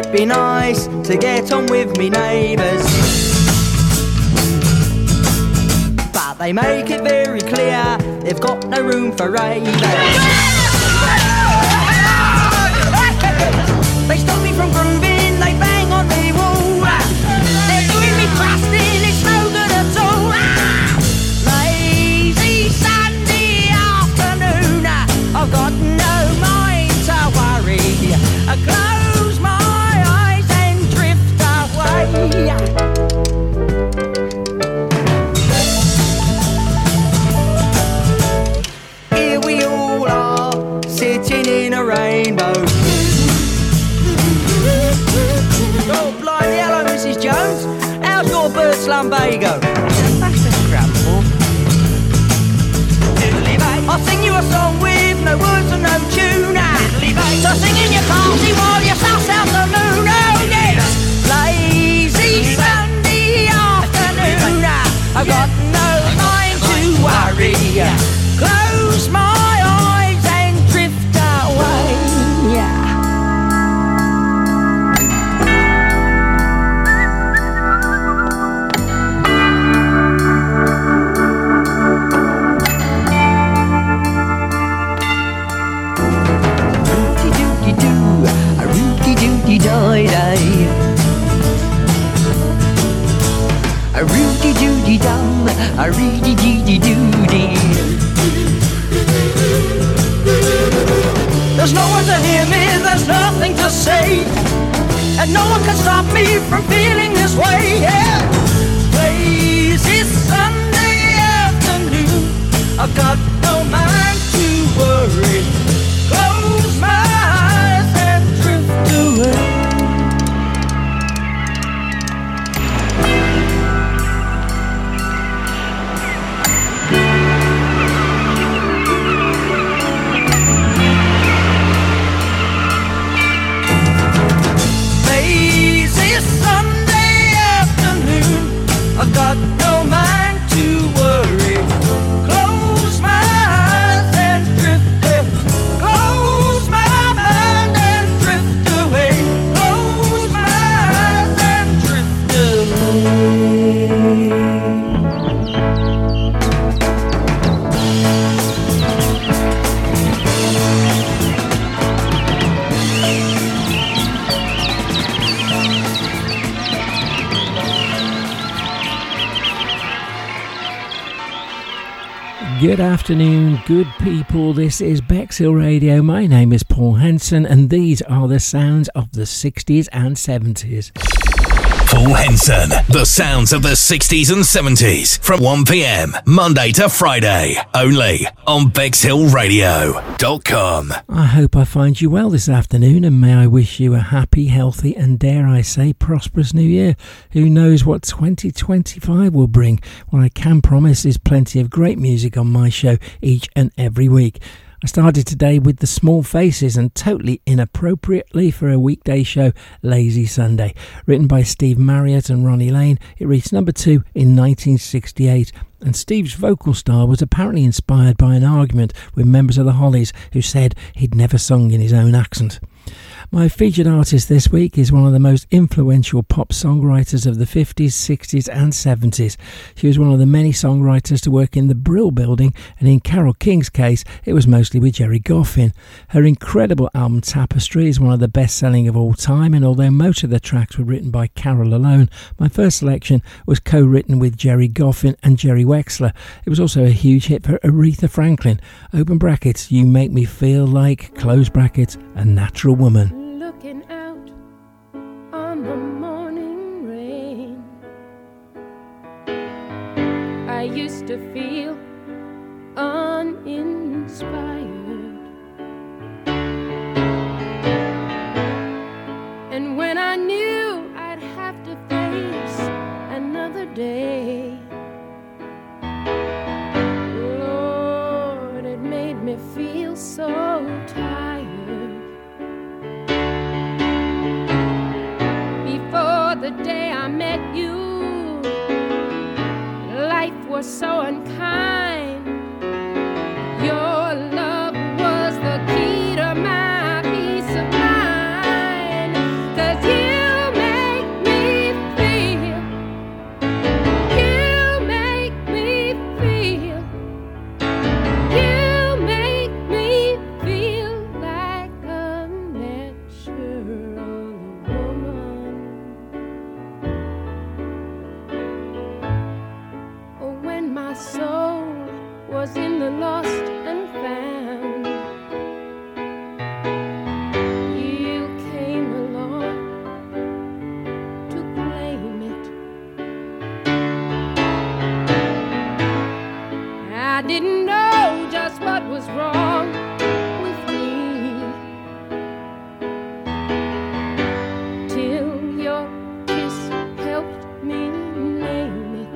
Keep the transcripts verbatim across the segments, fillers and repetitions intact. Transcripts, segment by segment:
it be nice to get on with me neighbours? But they make it very clear they've got no room for ravers. They stop me from grooving, they bang on the wall. They're doing me fasting, it's no good at all. Lazy Sunday afternoon, I've got no mind to worry. I close my eyes and drift away. Here we all are, sitting in a rainbow. Oh, blind yellow, Missus Jones, how's your bird lumbago? That's a scramble. I'll sing you a song with no words and no tune. So sing in your party while you suss out the moon. Oh yes, lazy Sunday afternoon. I've got no mind to worry. Close my eyes and drift away. Yeah. Die-die. A rooty-dooty-dum, a reedy-dee-dee-doo-dee. There's no one to hear me, there's nothing to say, and no one can stop me from feeling this way. Yeah. Lazy Sunday afternoon, I've got no mind to worry. Close my eyes and drift away. I've got no mind to worry. Close my eyes and drift away. Close my mind and drift away. Close my eyes and drift Good afternoon, good people. This is Bexhill Radio. My name is Paul Henson, and these are the sounds of the sixties and seventies. Paul Henson, the sounds of the sixties and seventies, from one p.m. Monday to Friday, only on Bexhill Radio dot com. I hope I find you well this afternoon, and may I wish you a happy, healthy, and dare I say prosperous new year. Who knows what twenty twenty-five will bring? What I can promise is plenty of great music on my show each and every week. I started today with the Small Faces, and totally inappropriately for a weekday show, Lazy Sunday. Written by Steve Marriott and Ronnie Lane, it reached number two in nineteen sixty-eight, and Steve's vocal style was apparently inspired by an argument with members of the Hollies who said he'd never sung in his own accent. My featured artist this week is one of the most influential pop songwriters of the fifties, sixties and seventies. She was one of the many songwriters to work in the Brill Building, and in Carole King's case, it was mostly with Gerry Goffin. Her incredible album Tapestry is one of the best-selling of all time, and although most of the tracks were written by Carole alone, my first selection was co-written with Gerry Goffin and Jerry Wexler. It was also a huge hit for Aretha Franklin. Open brackets, You Make Me Feel Like, close brackets, a natural woman. Looking out on the morning rain, I used to feel uninspired, and when I knew I'd have to face another day, Lord, it made me feel so tired. The day I met you, life was so unkind. Your love was the key to my peace of mind, 'cause you soul was in the lost and found. You came along to claim it. I didn't know just what was wrong with me till your kiss helped me name it.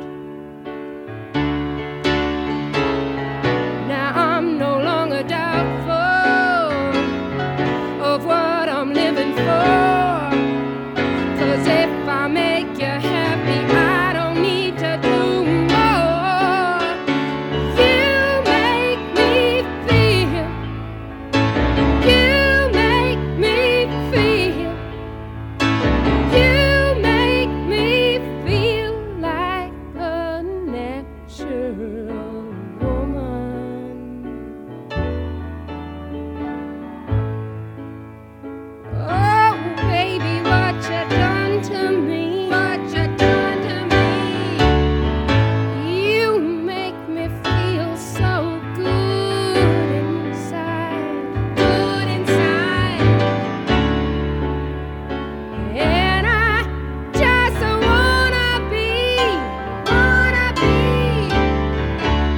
Now I'm no longer doubtful of what I'm living for, 'cause if I make you happy, I don't need to do more. You make me feel, you make me feel, you make me feel like a natural woman. Oh, baby, what you done to me? What you done to me? You make me feel so good inside, good inside. And I just wanna be, wanna be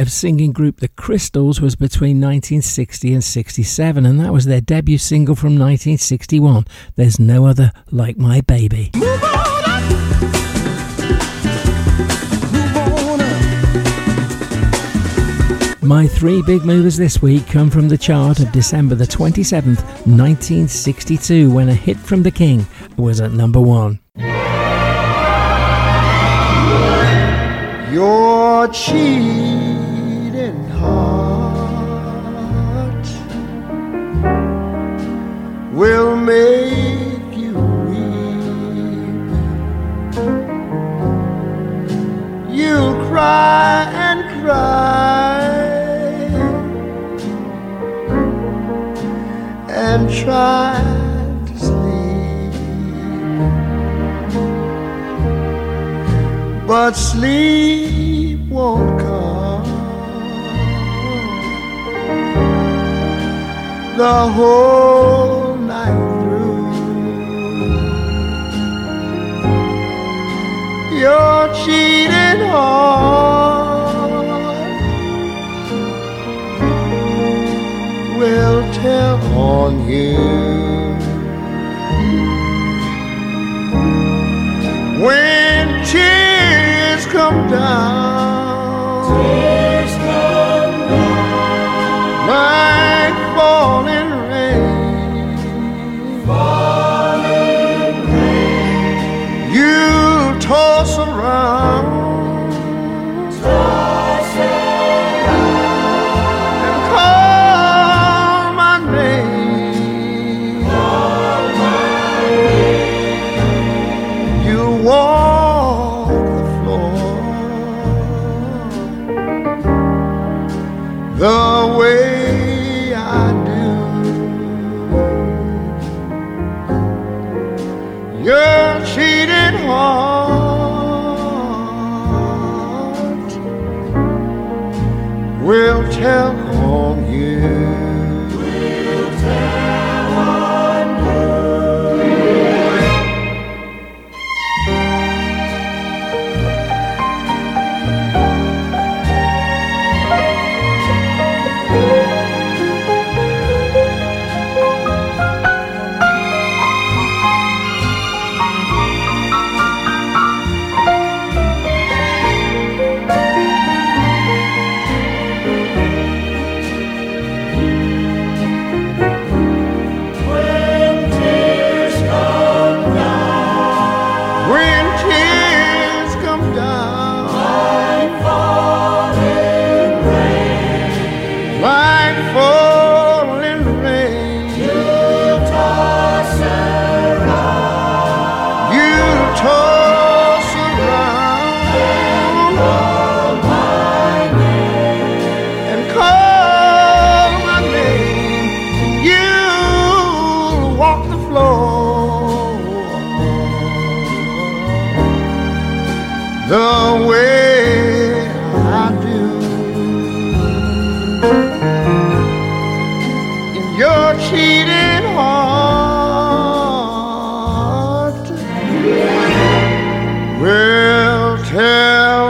of singing group The Crystals was between nineteen sixty and sixty-seven, and that was their debut single from nineteen sixty-one, There's No Other Like My Baby. Move on up. Move on up. My three big movers this week come from the chart of December the twenty-seventh, nineteen sixty-two, when a hit from The King was at number one. Your cheating heart will make you weep. You'll cry and cry and try to sleep, but sleep won't come the whole night through. Your cheating heart will tell on you when tears come down, tears come down like falling rain, falling rain. You'll toss around, toss around and call my name, call my name. You'll walk the floor the way I do. Your cheating heart will tell on you. Will tell on you. When tears come down, like falling rain, like falling rain, you'll toss around, you'll toss around and call my name, and call my name. You'll walk the floor the way I do. In your cheating heart will tell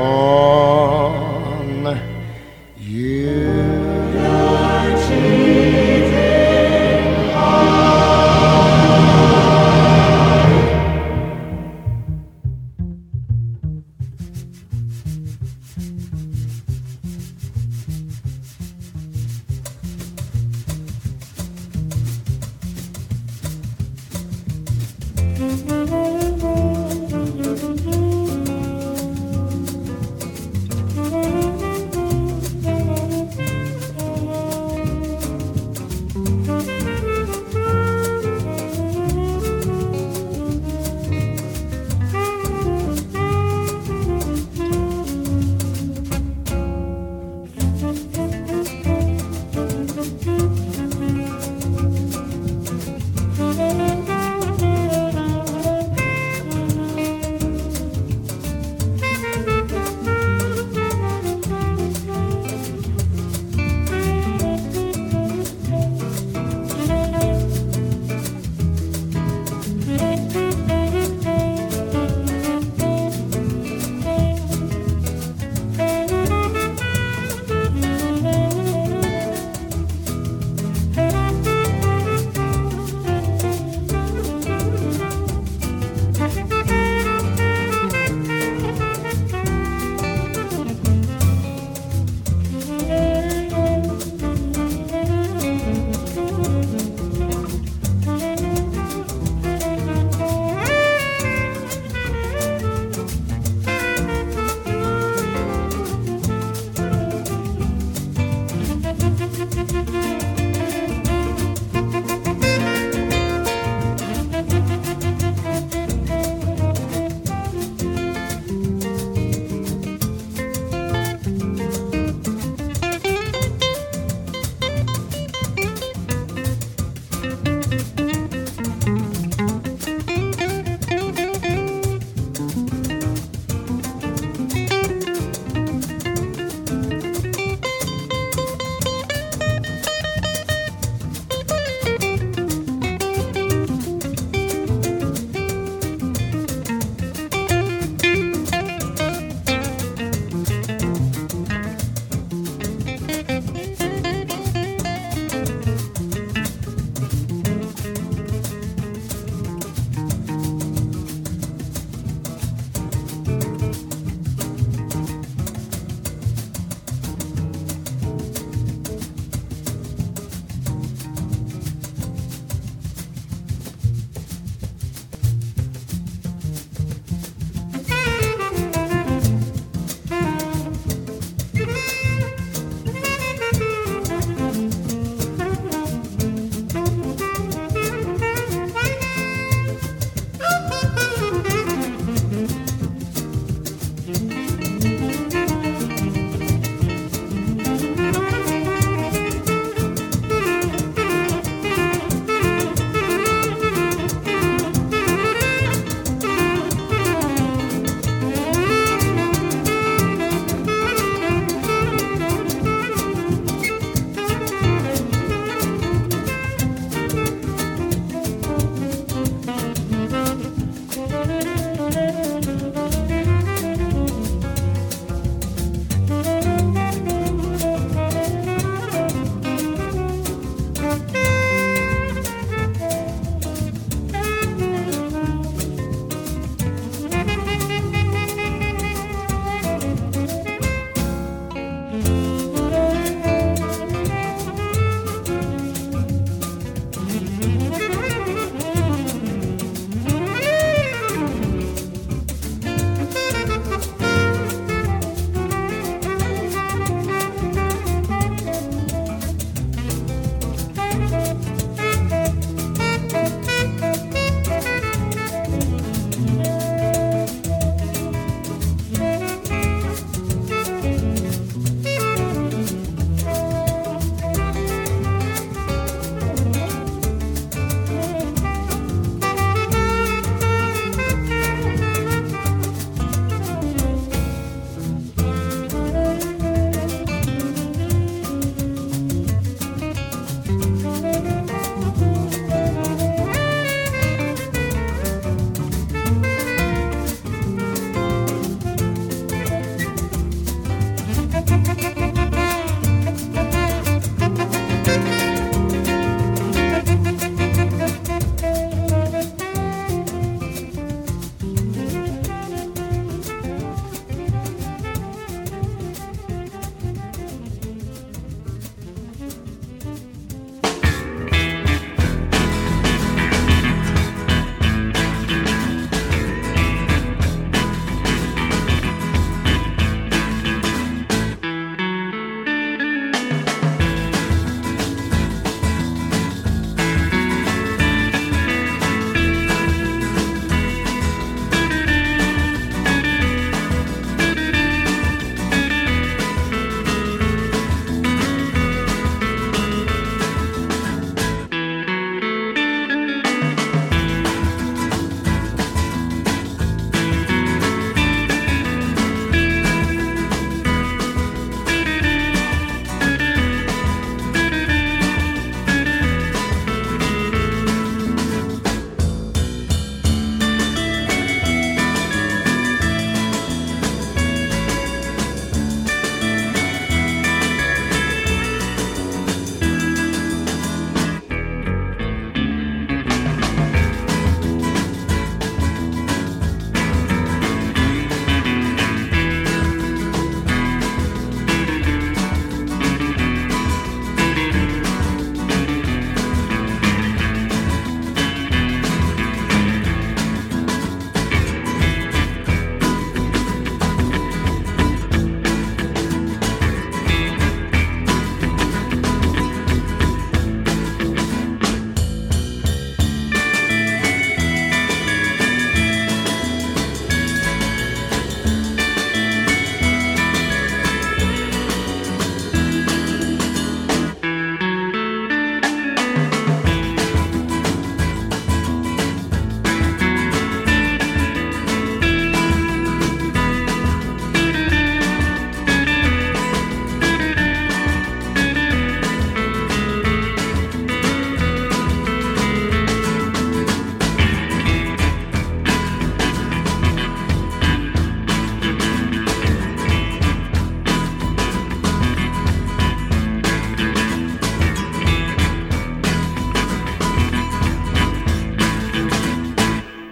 on you. Your cheating heart.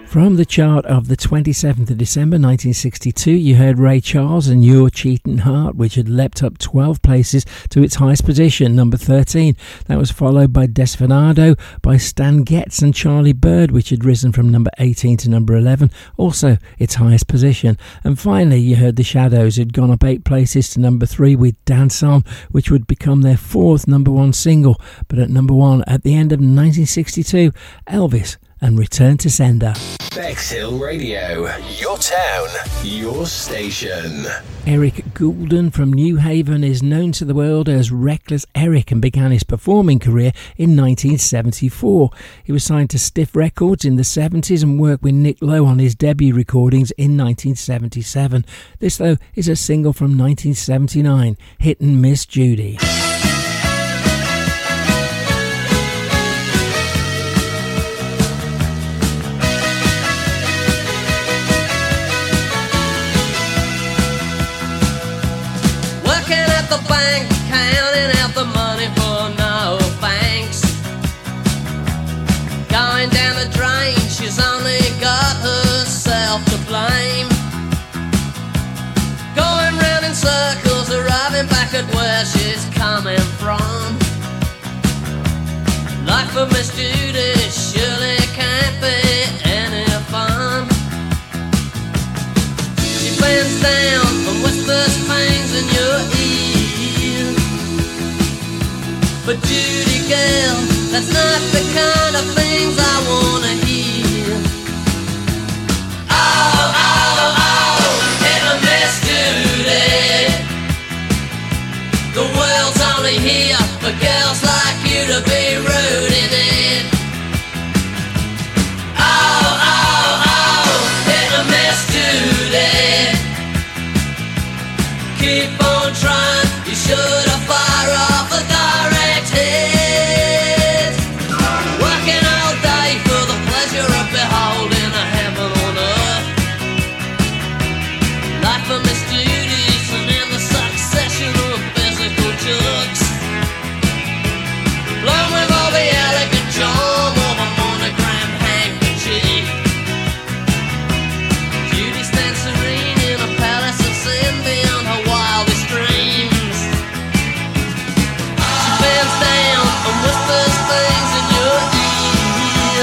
From the chart of the twenty-seventh of December nineteen sixty-two, you heard Ray Charles and Your Cheating Heart, which had leapt up twelve places to its highest position, number thirteen. That was followed by Desperado, by Stan Getz and Charlie Bird, which had risen from number eighteen to number eleven, also its highest position. And finally, you heard The Shadows, who'd gone up eight places to number three with Dance On, which would become their fourth number one single. But at number one, at the end of nineteen sixty-two, Elvis and Return to Sender. Bexhill Radio, your town, your station. Eric Goulden from New Haven is known to the world as Reckless Eric and began his performing career in nineteen seventy-four. He was signed to Stiff Records in the seventies and worked with Nick Lowe on his debut recordings in nineteen seventy-seven. This, though, is a single from nineteen seventy-nine, Hit and Miss Judy. The bank, counting out the money for no thanks. Going down the drain, she's only got herself to blame. Going round in circles, arriving back at where she's coming from. Life of Miss Judy surely can't be any fun. She bends down and whispers things in your ear. But Judy girl, that's not the kind of things I wanna hear. Oh, oh, oh, hit and miss Judy. The world's only here for girls like you to be rude in it. Oh, oh, oh, hit and miss Judy. Keep on trying, you should have fired off a direct hit. Working all day for the pleasure of beholding a heaven on earth. Life of Miss Judy's and in the succession of physical jerks. Blown with all the elegant charm of a monogram handkerchief. Judy stands serene in a palace of sin beyond her wildest dreams. She bends down and whispers things in your ear.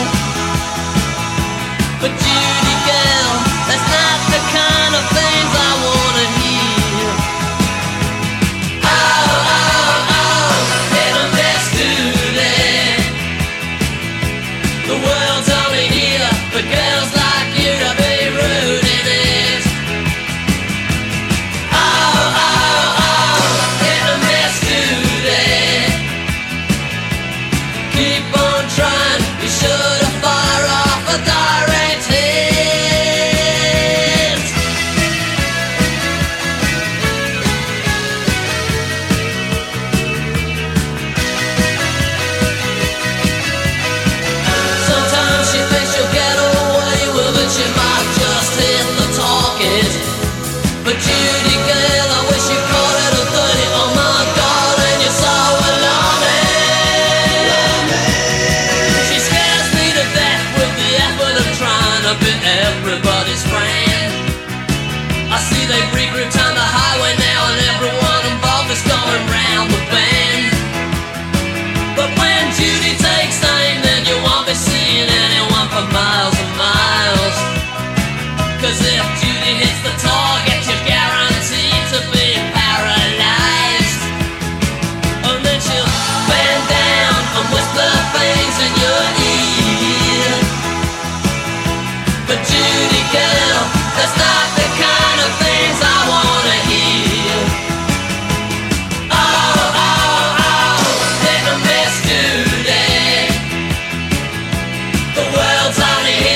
But Judy girl, that's not the kind of things I wanna hear. Oh, oh, oh, hit and miss Judy. The world's only here for girls like you to be rude in it. Oh, oh, oh, hit and miss Judy. Keep on trying, you should have fired off a direct hit. Sometimes she thinks she'll get away with it, she might just hit the target. But Judy girl, I wish you caught it at thirty, oh my God, and you're so alarming. She scares me to death with the effort of trying to be everybody's friend. I see they regrouped on the highway now and everyone involved is going round the bend. But when Judy takes aim, then you won't be seeing anyone for miles and miles. Cause if Judy hits the target, you're guaranteed to be paralyzed. And then she'll bend down and whisper things in your ear. But Judy girl, that's not the kind of things I wanna hear. Oh, oh, oh, hit and miss Judy. The world's only here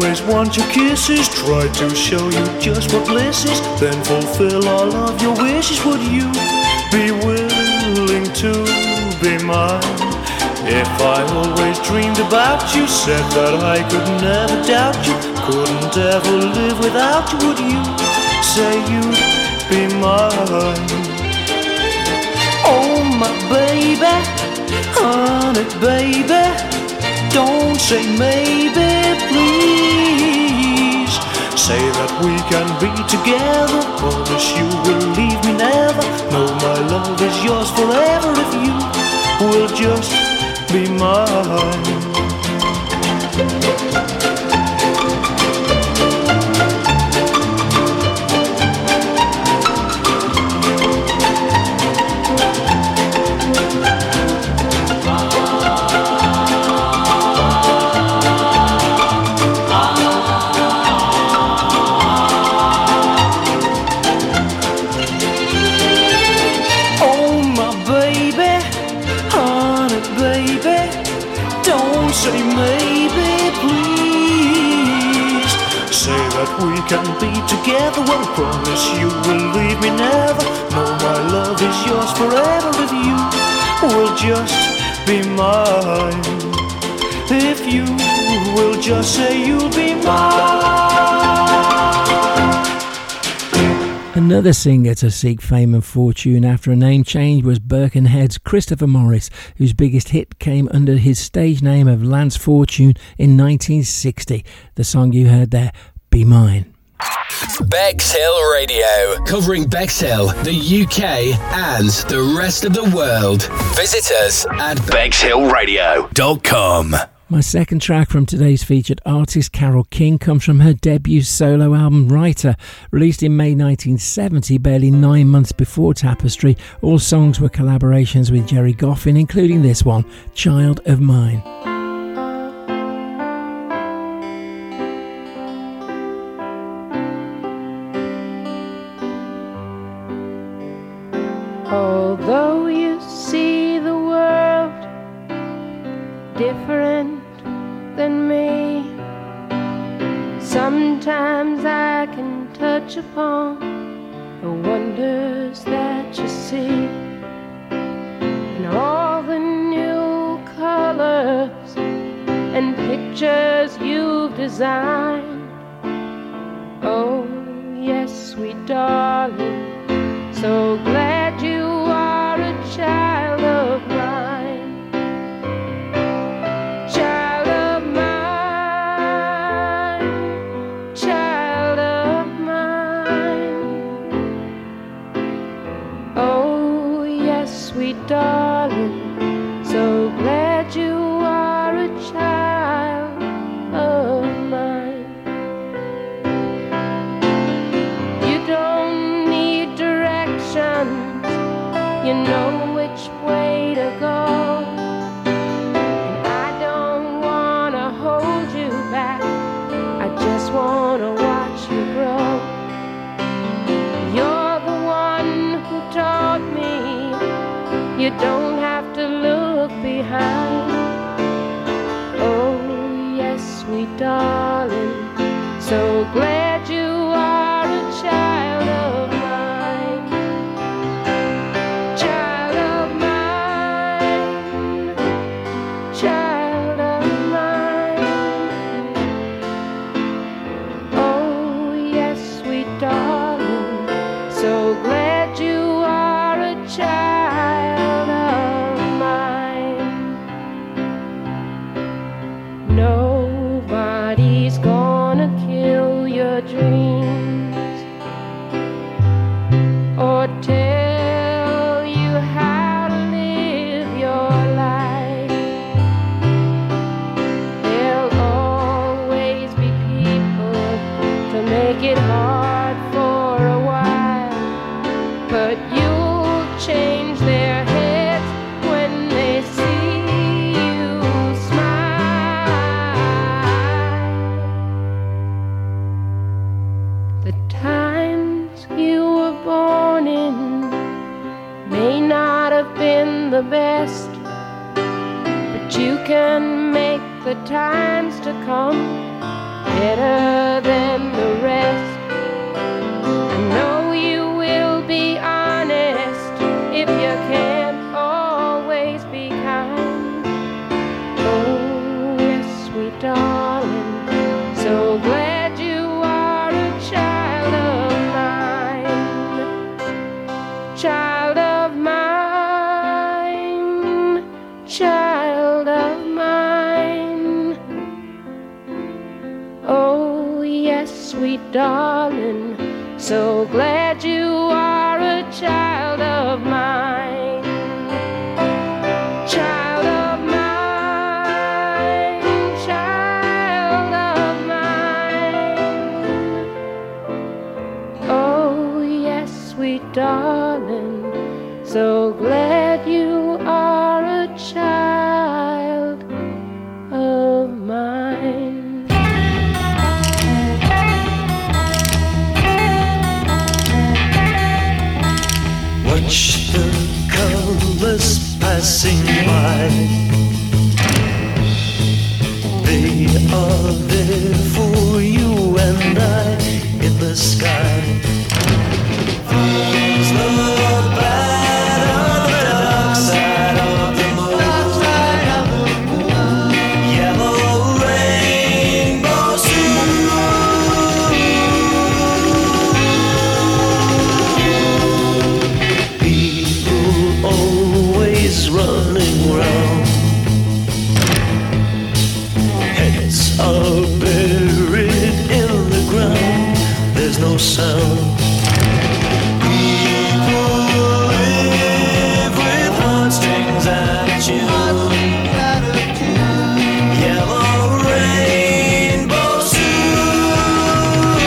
always want your kisses, try to show you just what bliss is, then fulfill all of your wishes. Would you be willing to be mine? If I always dreamed about you, said that I could never doubt you, couldn't ever live without you, would you say you'd be mine? Oh my baby, honey baby, don't say maybe, please. Say that we can be together, promise you will leave me never. No, my love is yours forever if you will just be mine. Say maybe, please. Say that we can be together, well, promise you will leave me never. No, my love is yours forever if you will just be mine. If you will just say you'll be mine. Another singer to seek fame and fortune after a name change was Birkenhead's Christopher Morris, whose biggest hit came under his stage name of Lance Fortune in nineteen sixty. The song you heard there, Be Mine. Bexhill Radio, covering Bexhill, the U K and the rest of the world. Visit us at bexhill radio dot com. My second track from today's featured artist, Carole King, comes from her debut solo album, Writer. Released in May nineteen seventy, barely nine months before Tapestry, all songs were collaborations with Gerry Goffin, including this one, Child of Mine. Although you see the world different than me, sometimes I can touch upon the wonders that you see, and all the new colors and pictures you've designed. Oh yes, sweet darling, so glad you are a child of mine. Child of mine, child of mine. Oh yes, sweet darling, so glad you are a child of mine. You don't need directions, you know which way to go. And I don't wanna hold you back, I just wanna watch you grow. You're the one who taught me you don't have to look behind. Oh yes, sweet darling, so glad you are a child of mine. Child of mine, child of mine. Oh yes, sweet darling, so glad you are a child of mine. Nobody's gonna kill your dreams or tell you how to live your life. There'll always be people to make it hard for a while, but you'll change their heads when they see you smile. The times you were born in may not have been the best, but you can make the times to come better than the rest. I know you will be honest if you can't always be kind. Oh, yes, sweet darling, so glad you are a child of mine. Child of mine, child of mine. Oh, yes, sweet darling, so glad you are a child of mine. Child of mine, child of mine. Oh, yes, sweet darling, so glad you are a child of mine. Watch the colors passing by. They are there for you and I in the sky. There's the bad or the dark side of the moon. Yellow rainbow soon. People always running round. Heads are buried in the ground. There's no sound. People live with heartstrings and a tune. Yellow rainbow soon.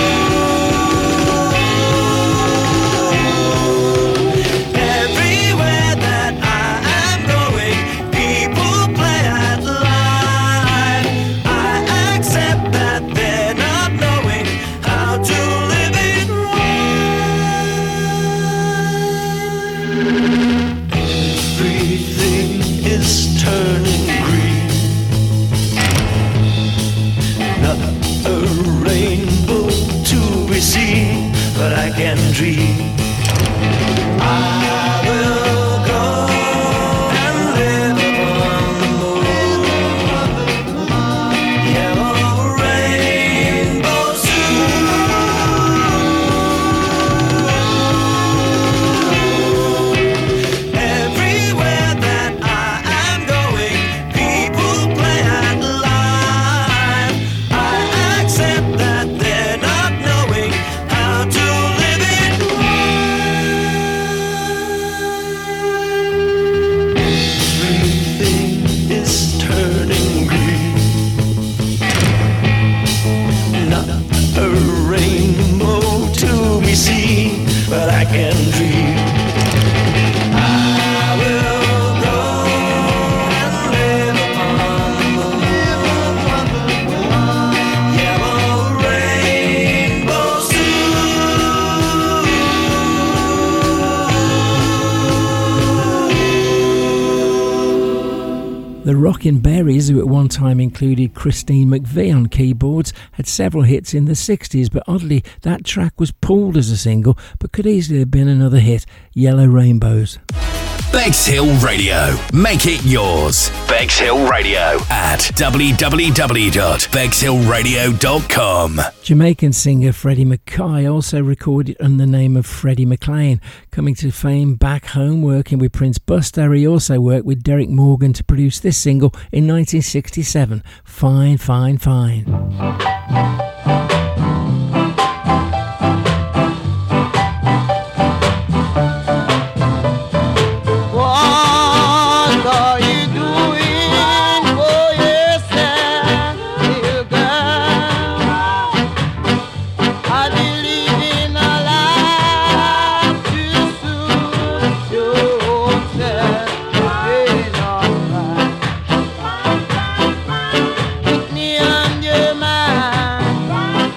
Everywhere that I am going, people play at life. I accept that they're not knowing how to live it right. Everything is turning green. Not a rainbow to be seen, but I can dream. I will go and live upon the moon. Yellow rainbow soon. Everywhere that I am going, people play at life. I accept that they're not knowing how to live it right. Everything is turning green. Not a rainbow to be seen, but I can dream. I will go and live upon the moon. Yellow rainbow soon. The Rockin' Berries, who at one time included Christine McVie on keyboards, had several hits in the sixties, but oddly that track was pulled as a single, but could easily have been another hit, Yellow Rainbows. Bexhill Radio. Make it yours. Bexhill Radio at w w w dot bexhill radio dot com. Jamaican singer Freddie McKay also recorded under the name of Freddie McLean. Coming to fame back home working with Prince Buster, he also worked with Derek Morgan to produce this single in nineteen sixty-seven, Fine, Fine, Fine. What are you doing for yourself, little girl? I believe in a life to suit yourself. Ain't alright. Put me on your mind.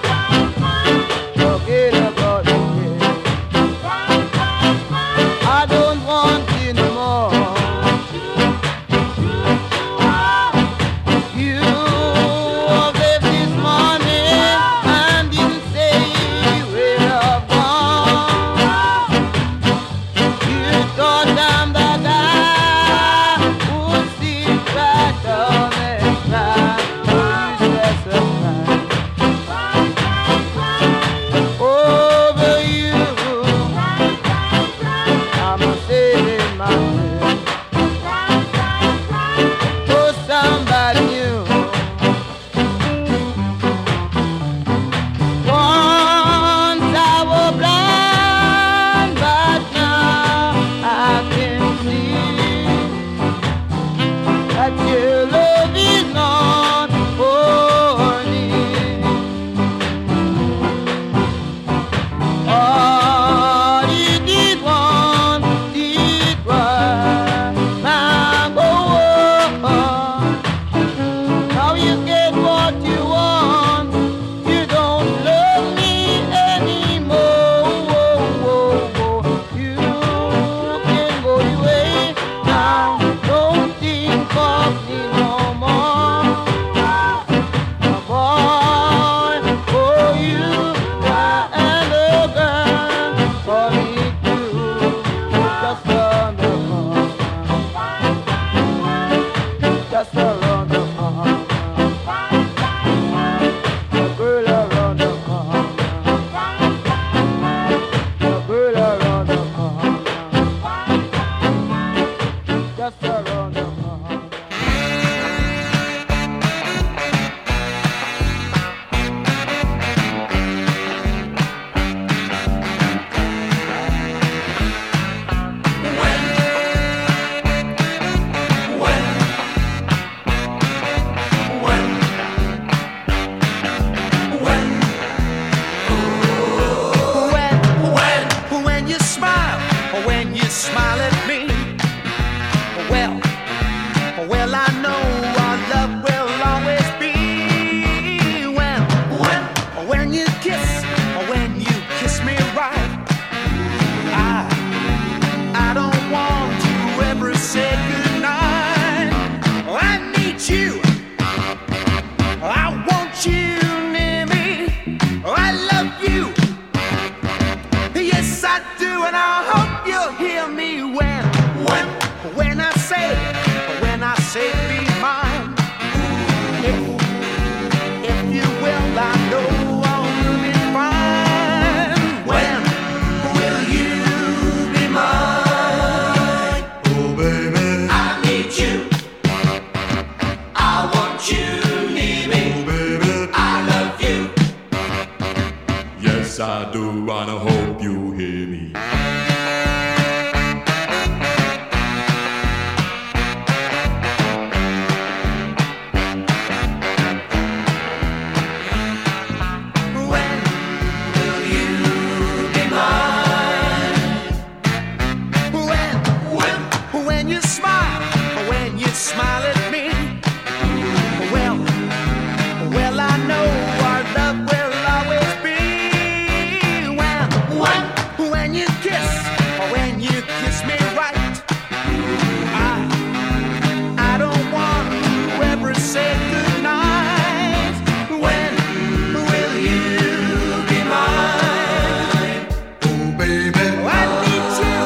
when you smile, when you smile at me. Well, well, I know our love will always be. Well, when, when you kiss, when you kiss me right, I, I don't want to ever say goodnight. When will you be mine? Oh, baby. I need you.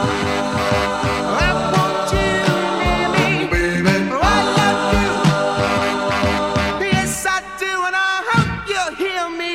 I want you near me. Oh, baby. I love you. Yes, I do, and I hope you'll hear me.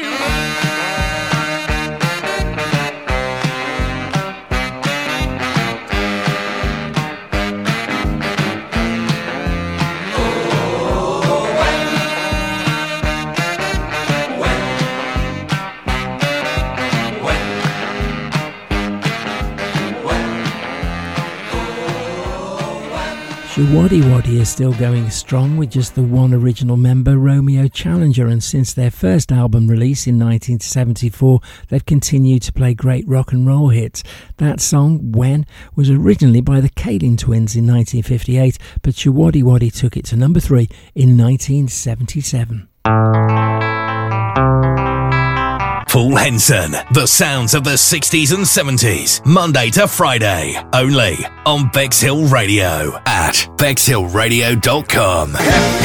Showaddy Waddy is still going strong with just the one original member, Romeo Challenger, and since their first album release in nineteen seventy-four, they've continued to play great rock and roll hits. That song, When, was originally by the Kalin Twins in nineteen fifty-eight, but Showaddy Waddy took it to number three in nineteen seventy-seven. Paul Henson, the sounds of the sixties and seventies, Monday to Friday, only on Bexhill Radio at bexhill radio dot com.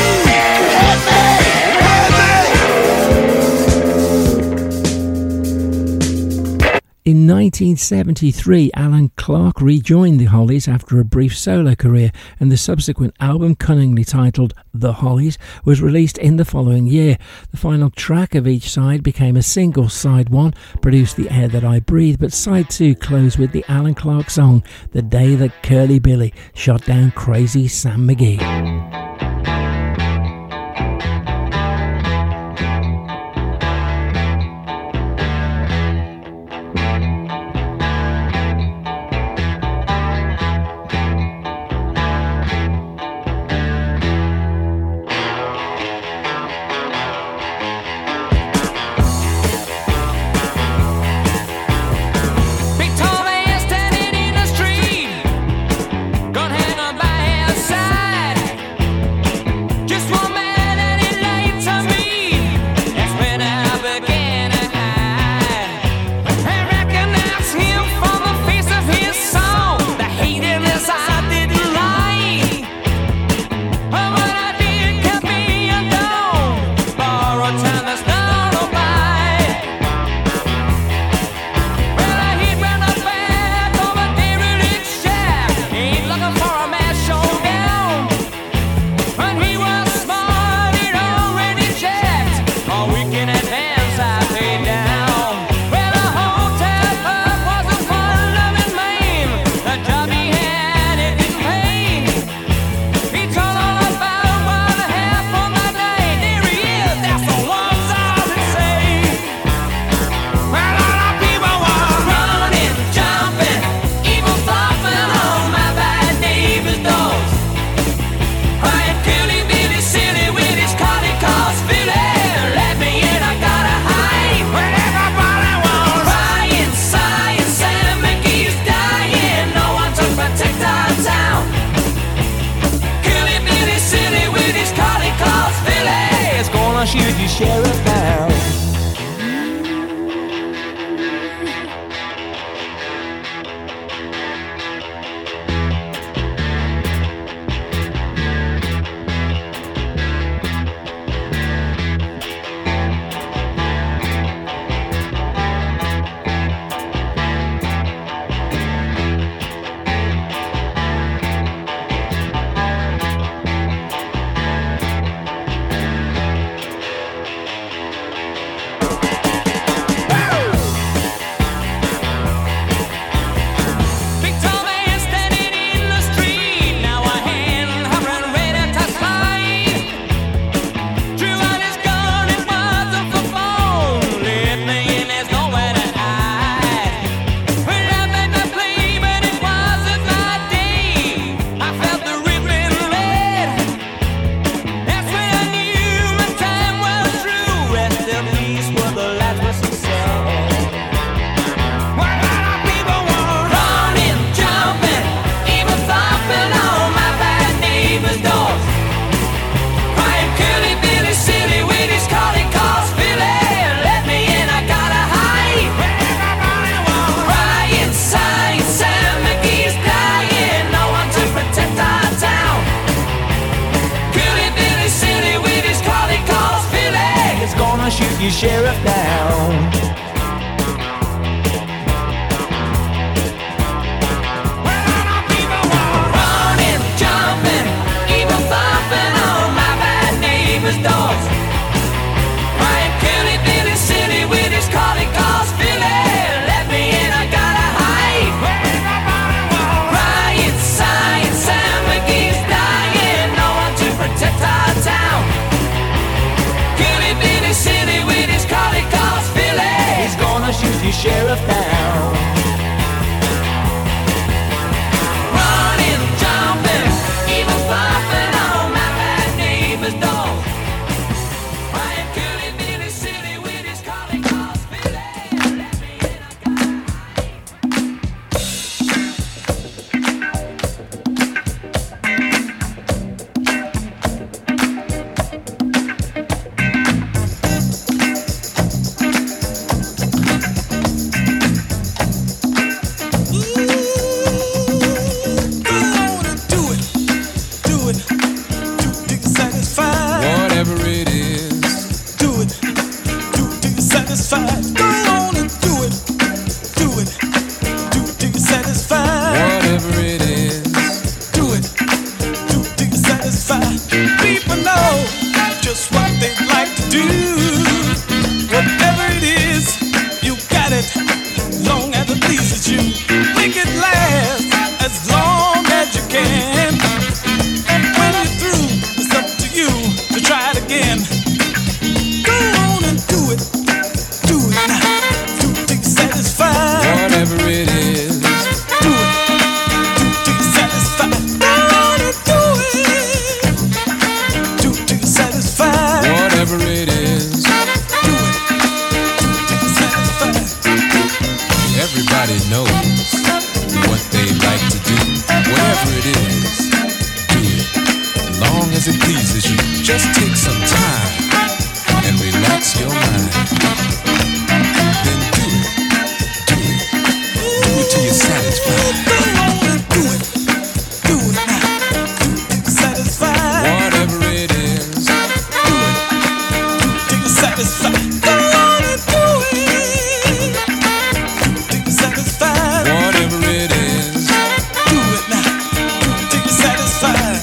In nineteen seventy-three, Alan Clark rejoined the Hollies after a brief solo career, and the subsequent album, cunningly titled The Hollies, was released in the following year. The final track of each side became a single. Side one produced The Air That I Breathe, but side two closed with the Alan Clark song, The Day That Curly Billy Shot Down Crazy Sam McGee. Should you share a pound? sheriff down. Running, jumping, even thumping on my bad neighbor's dogs. Ryan Kelly, Billy City with his collie calls Philly. Let me in, I gotta hide. Ryan, science, Sam McGee's dying. No one to protect our town. Kelly, Billy City with his collie calls Philly. He's gonna shoot you sheriff down. Running, jumping, even flopping on my bad neighbor's dog. Ryan Kelly, Billy City with his collie calls Philly. Let me in, I gotta Whatever it is, do it. Do it till you're satisfied. Go on and do it. Do it. Do it till you're satisfied. Whatever it is, do it. Do it till you're satisfied. People know just what they like to do. Whatever it is, you got it. Long as it pleases you. Make it last as long as you can. When you're through, it's up to you to try it again. Go on and do it. Do it now. Do it till you're satisfied. Whatever it is, do it. Do it till you're satisfied. Go on and do it. Do it till you're satisfied. Whatever it is, do it. Do it till you're satisfied. Everybody knows what they like to do. Whatever it is, do it. Long as it pleases you, just take some time and relax your mind. Then do it, do it, do it till you're satisfied. Go on and do it, do it now, do it till you're satisfied. Whatever it is, do it, do it till you're satisfied. Go on and do it, do it till you're satisfied. Whatever it is, do it now, do it till you're satisfied.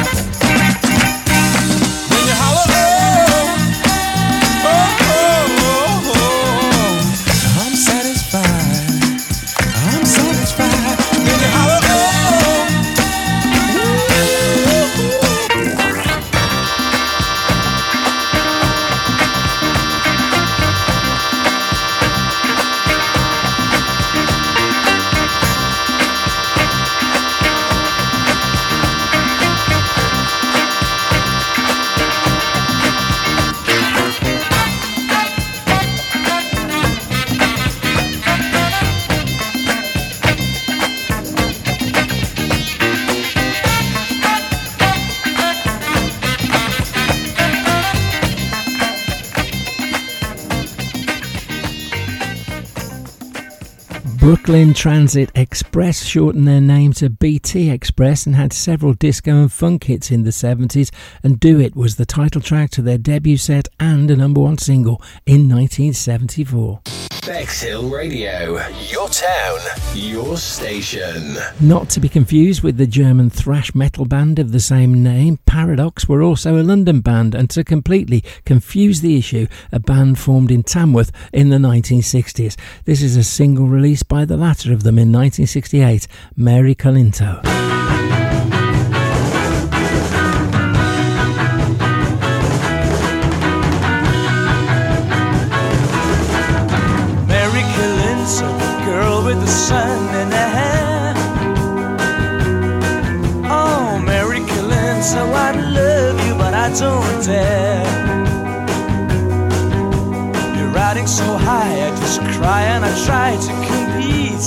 When you holler, oh, oh, oh, oh, I'm satisfied, I'm satisfied. When you holler, oh, Brooklyn Transit Express shortened their name to B T Express and had several disco and funk hits in the seventies, and Do It was the title track to their debut set and a number one single in nineteen seventy-four. Bexhill Radio, your town, your station. Not to be confused with the German thrash metal band of the same name, Paradox were also a London band, and to completely confuse the issue, a band formed in Tamworth in the nineteen sixties. This is a single released by the latter of them in nineteen sixty-eight, Mary Colinto. Mary Colinto, girl with the sun in her hair. Oh, Mary Colinto, I love you, but I don't dare. You're riding so high, I just cry and I try to compete.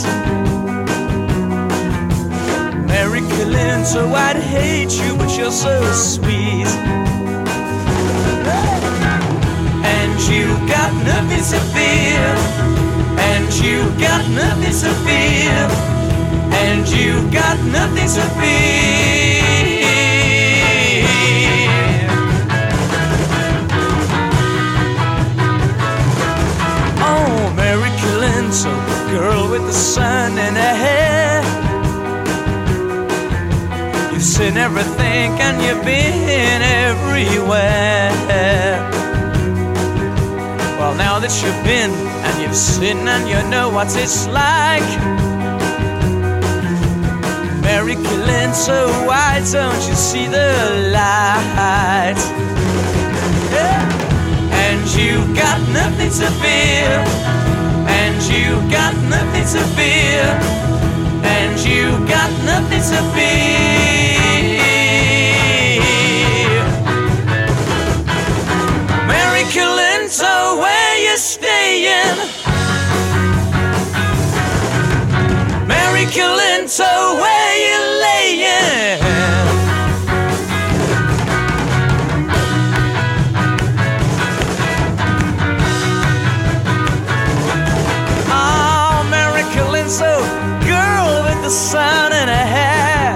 Mary Colinto, I'd hate you, but you're so sweet. And you got nothing to fear. And you got nothing to fear. And you got nothing to fear. You've seen everything and you've been everywhere. Well, now that you've been and you've seen and you know what it's like, Mary Killeen, so why don't you see the light? Yeah. And you've got nothing to fear, and you've got nothing to fear, and you've got nothing to fear. Mary Killeen, so where you staying? Mary Killeen, so where you laying? Oh, Mary Killeen, so girl with the sun in her hair.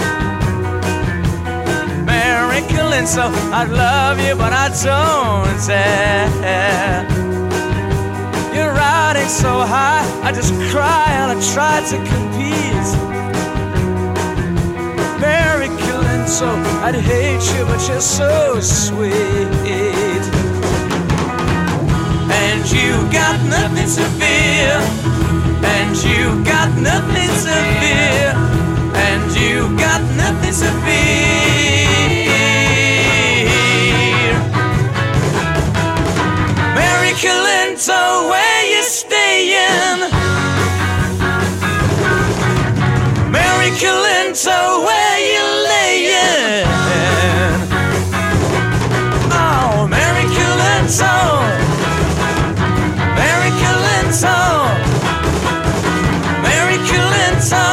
Mary Killeen, so I love you but I don't dare. You're riding so high, I just cry and I try to compete. Mary Killeen, so I'd hate you but you're so sweet. And you got nothing to fear, and you got nothing to fear, and you got nothing to fear. Mary Killeen, so where you staying? Mary Killeen, so where you laying? Oh, Mary Killeen, so Mary Killeen, so Mary Killeen, so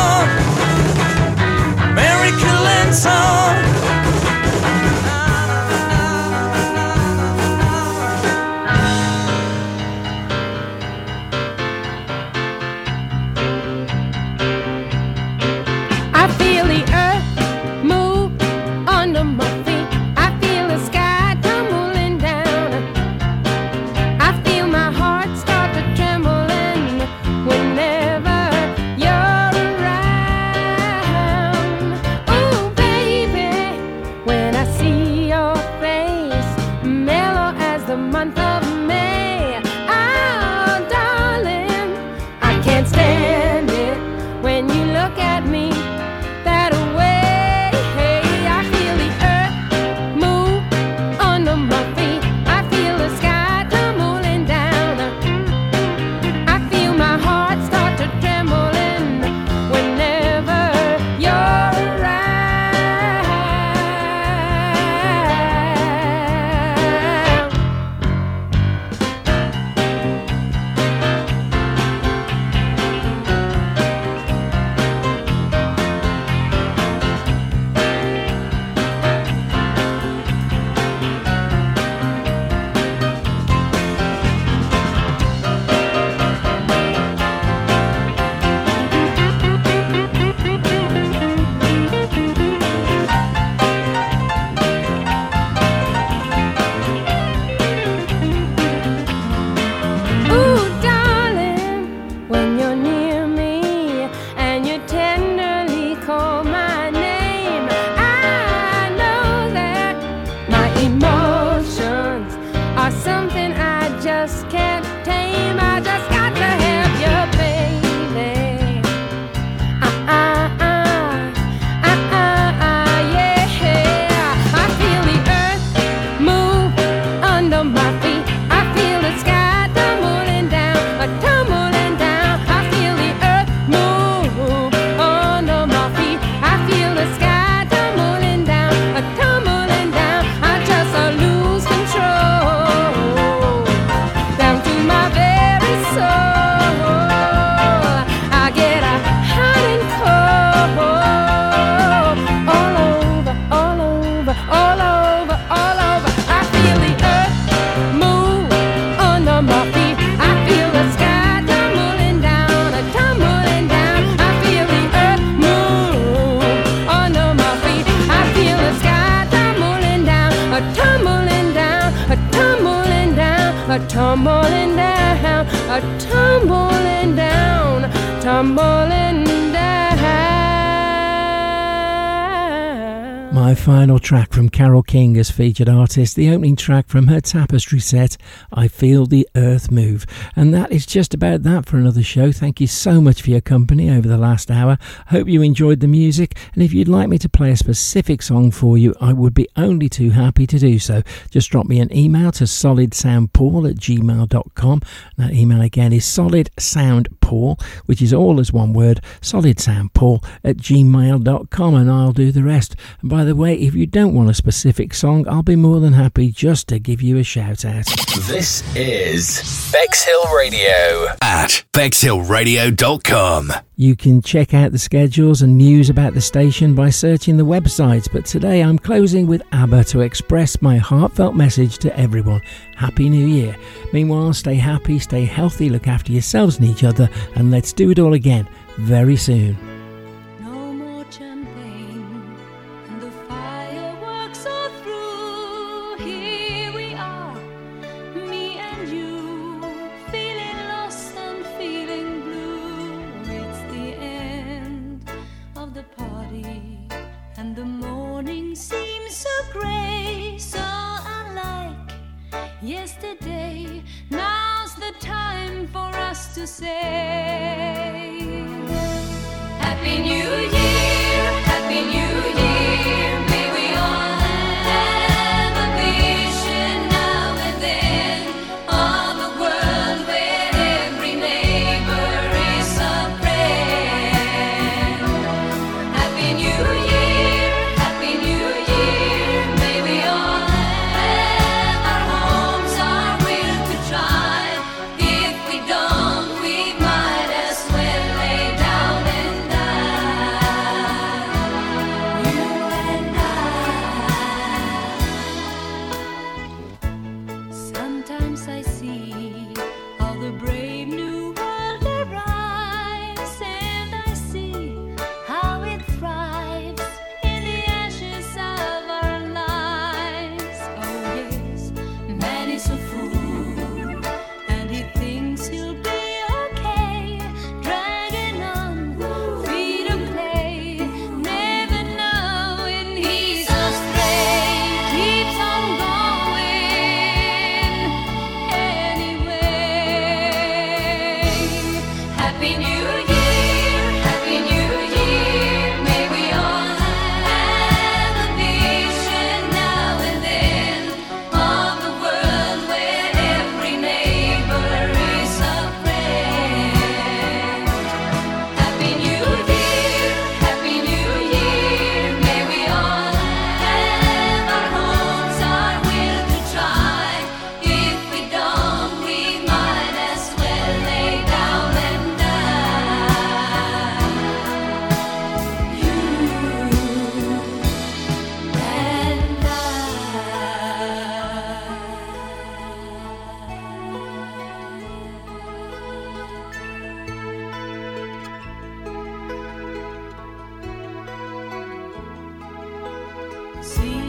Mary Killeen, so. tumbling down, a tumbling down, tumbling down. My final track from Carole King as featured artist, the opening track from her Tapestry set, I Feel the Earth Move. And that is just about that for another show. Thank you so much for your company over the last hour. Hope you enjoyed the music, and if you'd like me to play a specific song for you, I would be only too happy to do so. Just drop me an email to solidsoundpaul at gmail dot com. That email again is solidsoundpaul, which is all as one word, solidsoundpaul at gmail dot com, and I'll do the rest. And by the way, if you don't want a specific song, I'll be more than happy just to give you a shout out. This is Bexhill Radio at bexhill radio dot com. You can check out the schedules and news about the station by searching the websites, but today I'm closing with ABBA to express my heartfelt message to everyone. Happy New Year. Meanwhile, stay happy, stay healthy, look after yourselves and each other, and let's do it all again very soon. Yesterday, now's the time for us to say Happy New Year, Happy New Year. May we all have a vision now and then of a world where every neighbor is a friend. Happy New Year, Happy New Year. May we all see